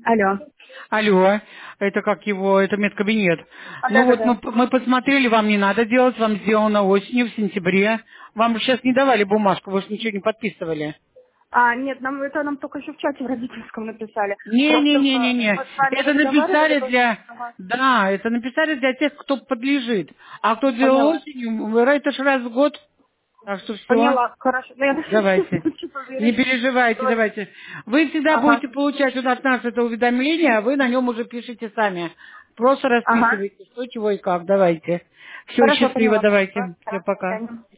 Алло. Алло, это как его, это медкабинет. Ну вот Да-да-да. мы посмотрели, вам не надо делать, вам сделано осенью, в сентябре. Вам же сейчас не давали бумажку, вы же ничего не подписывали. Нет, нам только еще в чате в родительском написали. Просто Не-не-не-не-не. мы с вами Это разговаривали. написали для... Ага. Да, это написали для тех, кто подлежит. А кто делал Поняла. осенью, это же раз в год. Так что все. Поняла. Хорошо. Ну, я Давайте. хочу Не поверить. переживайте, Давай. давайте. Вы всегда Ага. будете получать вот от нас это уведомление, а вы на нем уже пишите сами. Просто Ага. расписывайте, что, чего и как. Давайте. Все, Хорошо, счастливо, поняла. давайте. Все, Пока. До пока. свидания.